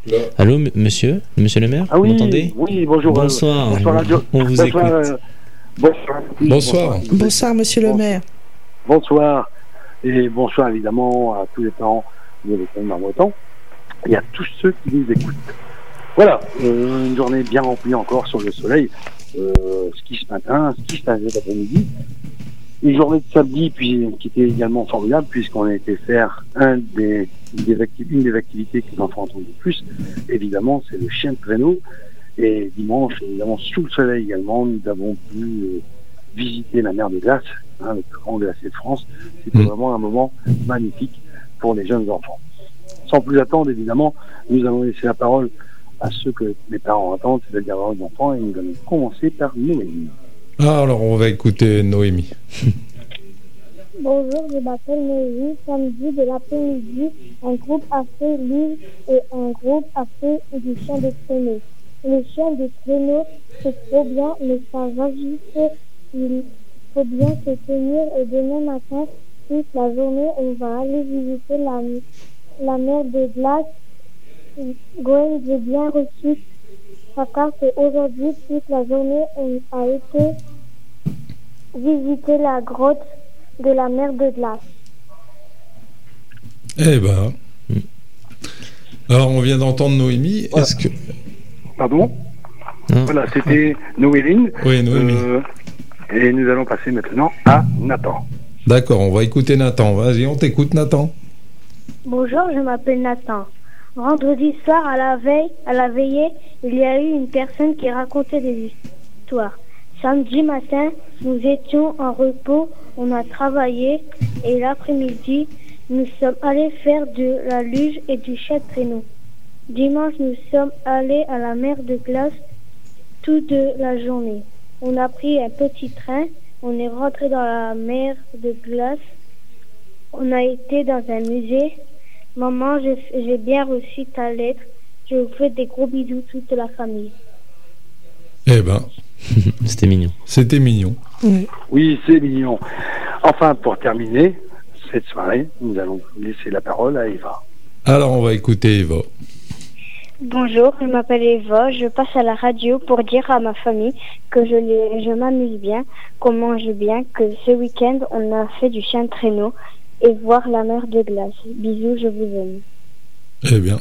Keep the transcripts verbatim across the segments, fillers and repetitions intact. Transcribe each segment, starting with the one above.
Allô, m- monsieur Monsieur le maire, Ah oui, vous m'entendez? oui, bonjour. Bonsoir. Euh, bonsoir, radio. On vous bonsoir, écoute. euh, bonsoir. Bonsoir. Bonsoir, monsieur le maire. Bonsoir. Et bonsoir évidemment à tous les parents de l'école Marmottan et à tous ceux qui nous écoutent. Voilà, euh, une journée bien remplie encore sur le soleil. Euh, ski ce matin, ski cet après-midi. Une journée de samedi puis, qui était également formidable puisqu'on a été faire un des, des acti- une des activités que les enfants entendent le plus. Évidemment, c'est le chien de traîneau. Et dimanche, évidemment, sous le soleil également, nous avons pu euh, visiter la mer de glace, hein, le plus grand glacier de France. C'était Mmh. vraiment un moment magnifique pour les jeunes enfants. Sans plus attendre, évidemment, nous allons laisser la parole à ceux que les parents attendent, c'est-à-dire les enfants, et nous allons commencer par Noémie. Ah, alors on va écouter Noémie. Bonjour, je m'appelle Noémie. Samedi de l'après-midi, un groupe a fait l'île et un groupe a fait du chien de traîneau. Le chien de traîneau, c'est trop bien, mais ça va vite. Il faut bien se tenir et demain matin, toute la journée, on va aller visiter la, la mer de glace. Gwen, j'ai bien reçu sa carte et aujourd'hui, toute la journée, on a été visiter la grotte de la mer de glace. Eh ben. Alors on vient d'entendre Noémie. Voilà. Est-ce que. Pardon Non. Voilà, c'était Noéline. Oui, Noémie. Euh, et nous allons passer maintenant à Nathan. D'accord, on va écouter Nathan. Vas-y, on t'écoute, Nathan. Bonjour, je m'appelle Nathan. Vendredi soir, à la veille, à la veillée, il y a eu une personne qui racontait des histoires. Samedi matin, nous étions en repos, on a travaillé et l'après-midi, nous sommes allés faire de la luge et du chien de traîneau. Dimanche, nous sommes allés à la mer de glace toute la journée. On a pris un petit train, on est rentré dans la mer de glace, on a été dans un musée. Maman, j'ai, j'ai bien reçu ta lettre. Je vous fais des gros bisous, toute la famille. Eh ben, C'était mignon. c'était mignon. Oui. Oui, c'est mignon. Enfin, pour terminer cette soirée, nous allons laisser la parole à Eva. Alors on va écouter Eva. Bonjour, je m'appelle Eva. Je passe à la radio pour dire à ma famille que je, les, je m'amuse bien, qu'on mange bien, que ce week-end, on a fait du chien de traîneau et voir la mer de glace. Bisous, je vous aime. Eh bien.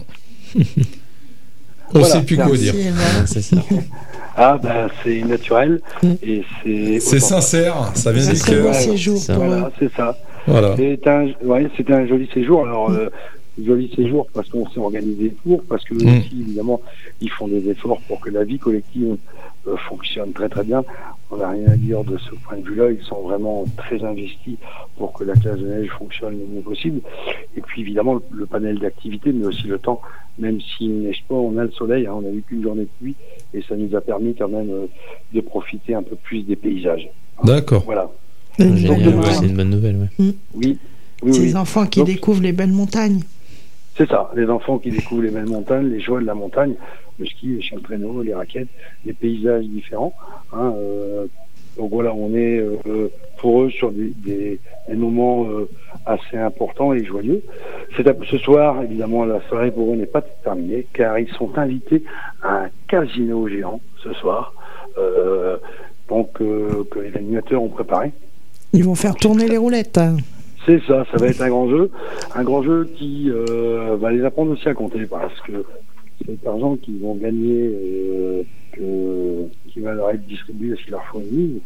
On Voilà, sait plus quoi merci. dire. Merci, Eva. Ah, c'est ça. Ah, ben, c'est naturel Mm. et c'est... C'est sincère, ça vient Ça, du c'est cœur. mon séjour Ça. pour eux. Voilà, c'est ça. Voilà. C'est un, ouais, c'était un joli séjour. Alors, euh, joli séjour parce qu'on s'est organisé pour, parce que eux Mm. aussi, évidemment, ils font des efforts pour que la vie collective euh, fonctionne très très bien. On n'a rien à dire de ce point de vue-là. Ils sont vraiment très investis pour que la classe de neige fonctionne le mieux possible. Et puis, évidemment, le, le panel d'activités, mais aussi le temps. Même s'il ne neige pas, on a le soleil. Hein, on a eu qu'une journée de pluie et ça nous a permis quand même euh, de profiter un peu plus des paysages. D'accord. Voilà. Et une Génial, belle demain- ouais, montagne. c'est une bonne nouvelle. Ouais. Oui. Oui, Ces oui. enfants qui Donc, découvrent les belles montagnes. C'est ça, les enfants qui découvrent les belles montagnes, les joies de la montagne, le ski, les chiens de traîneau, les raquettes, les paysages différents. Hein, euh, donc voilà, on est euh, pour eux sur des, des, des moments euh, assez importants et joyeux. C'est à- ce soir, évidemment, la soirée pour eux n'est pas terminée, car ils sont invités à un casino géant ce soir, euh, donc euh, que les animateurs ont préparé. Ils vont faire tourner les roulettes. C'est ça, ça va être un grand jeu, un grand jeu qui euh, va les apprendre aussi à compter parce que cet argent qu'ils vont gagner, euh, que, qui va leur être distribué s'il leur faut une mise,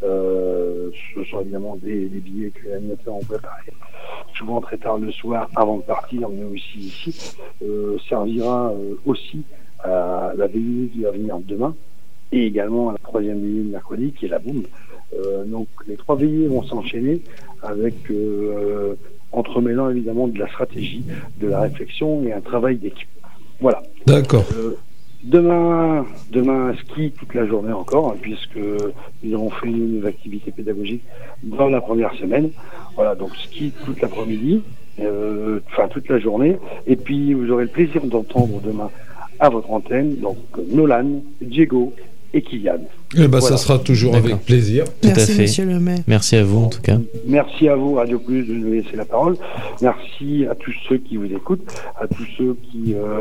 euh, ce sont évidemment des, des billets que les animateurs ont préparés. Souvent très tard le soir, avant de partir, mais aussi ici, euh, servira euh, aussi à la veillée qui va venir demain et également à la troisième veillée de mercredi qui est la boum. Euh, donc les trois veillées vont s'enchaîner avec euh, entremêlant évidemment de la stratégie, de la réflexion et un travail d'équipe. Voilà. D'accord. Euh, demain, demain ski toute la journée encore, hein, puisque nous avons fait une activité pédagogique dans la première semaine. Voilà, donc ski toute l'après-midi, euh, enfin toute la journée. Et puis vous aurez le plaisir d'entendre demain à votre antenne donc Nolan, Diego et Kylian. Eh ben, Voilà. ça sera toujours D'accord. avec plaisir. Tout à Merci, fait. monsieur le maire. Merci à vous en tout cas. Merci à vous, Radio Plus, de nous laisser la parole. Merci à tous ceux qui vous écoutent, à tous ceux qui euh,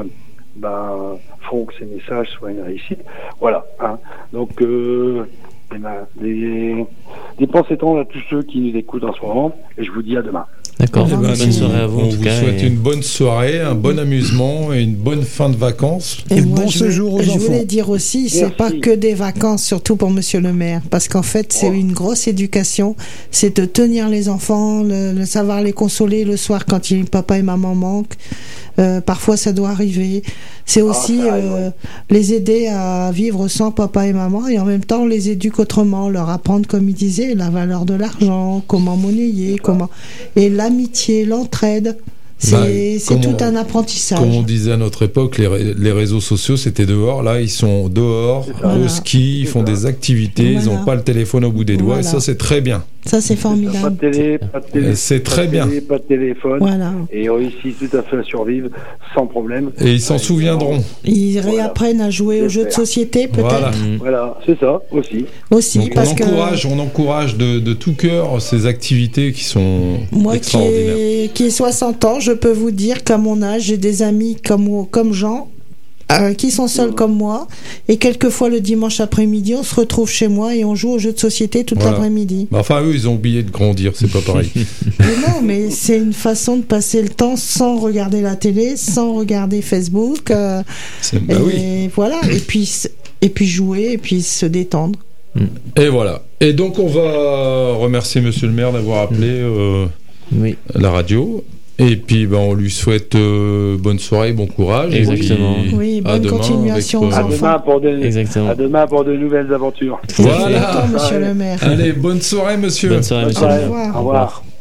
ben, font que ces messages soient une réussite. Voilà. Hein. Donc, euh, eh ben, des, des pensées tendres à tous ceux qui nous écoutent en ce moment, et je vous dis à demain. D'accord. Eh ben, bonne nous, soirée à vous. on en tout vous cas, souhaite et- une bonne soirée, un bon amusement et une bonne fin de vacances. Et Et moi, bon je, séjour aux je enfants. voulais dire aussi, c'est Merci. pas que des vacances, surtout pour Monsieur le maire, parce qu'en fait, c'est Oh. une grosse éducation, c'est de tenir les enfants, le, le savoir les consoler le soir quand il, papa et maman manquent. Euh, parfois, ça doit arriver. C'est aussi ça arrive, euh, ouais. les aider à vivre sans papa et maman, et en même temps, on les éduque autrement, leur apprendre, comme il disait, la valeur de l'argent, comment monnayer, comment et l'amitié, l'entraide. C'est Bah, c'est comme tout on- un apprentissage. Comme on disait à notre époque, les, ré- les réseaux sociaux, c'était dehors. Là, ils sont dehors, C'est ça. au Voilà. ski, ils C'est font ça. des activités, ils Voilà. n'ont pas le téléphone au bout des doigts, et Voilà. ça, c'est très bien. Ça, c'est Pas de formidable. télé, pas de télé. Et c'est pas très de bien. télé, pas de téléphone. Voilà. Et ils réussissent tout à fait à survivre sans problème. Et ils s'en Ouais, souviendront. Ils Voilà. réapprennent à jouer aux jeux de société, peut-être Voilà. Mm. Voilà, c'est ça aussi. aussi, Donc on parce que encourage, on encourage de, de tout cœur ces activités qui sont moi qui extraordinaires. ai, qui ai soixante ans, je peux vous dire qu'à mon âge, j'ai des amis comme, comme Jean, euh, qui sont seuls Mhm. comme moi, et quelquefois le dimanche après-midi, on se retrouve chez moi et on joue aux jeux de société toute Voilà. l'après-midi. Bah, enfin, eux, ils ont oublié de grandir, c'est pas pareil. Mais non, mais c'est une façon de passer le temps sans regarder la télé, sans regarder Facebook, euh, C'est- bah et oui. voilà, et puis, s- et puis jouer, et puis se détendre. Et voilà. Et donc, on va remercier Monsieur le maire d'avoir appelé euh, Oui, la radio. Et puis, ben, on lui souhaite euh, bonne soirée, bon courage. Et Exactement. puis, Oui, à bonne demain continuation avec, aux euh, À enfants. demain pour de, exactement. à demain pour de nouvelles aventures. Tout à fait. Voilà. Bonjour, monsieur le maire. Allez, bonne soirée, monsieur. Bonne soirée, monsieur le Ouais, maire. revoir. Au revoir.